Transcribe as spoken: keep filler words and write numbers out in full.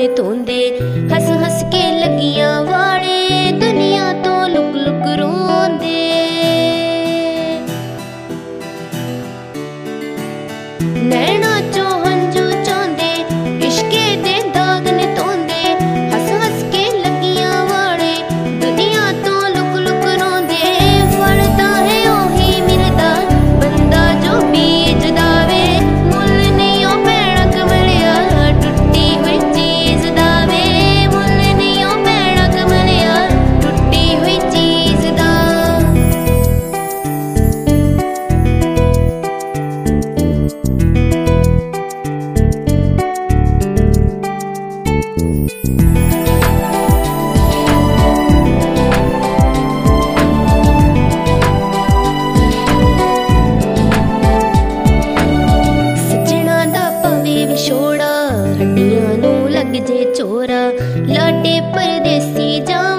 दागन धोंदे, हस हस के लगियां वाले दुनिया तो लुक लुक रोंदे। नैना चो हंजू चौंदे, इश्के दे दागन धोंदे, हस हस के लगियां वाले दुनिया तो लुक लुक रोंदे। फलदा है ओही मिलदा बंदा जो बीजदा वे, मुल नहीं ओ पैणा कमलिया टुट्टी हुई चीज दा वे, मुल नहीं ओ पैणा कमलिया टुट्टी हुई चीज दा। सजना दा पवे विछोड़ा, हड्डियां नू लग जे चोरा, लाटे परदेसी जा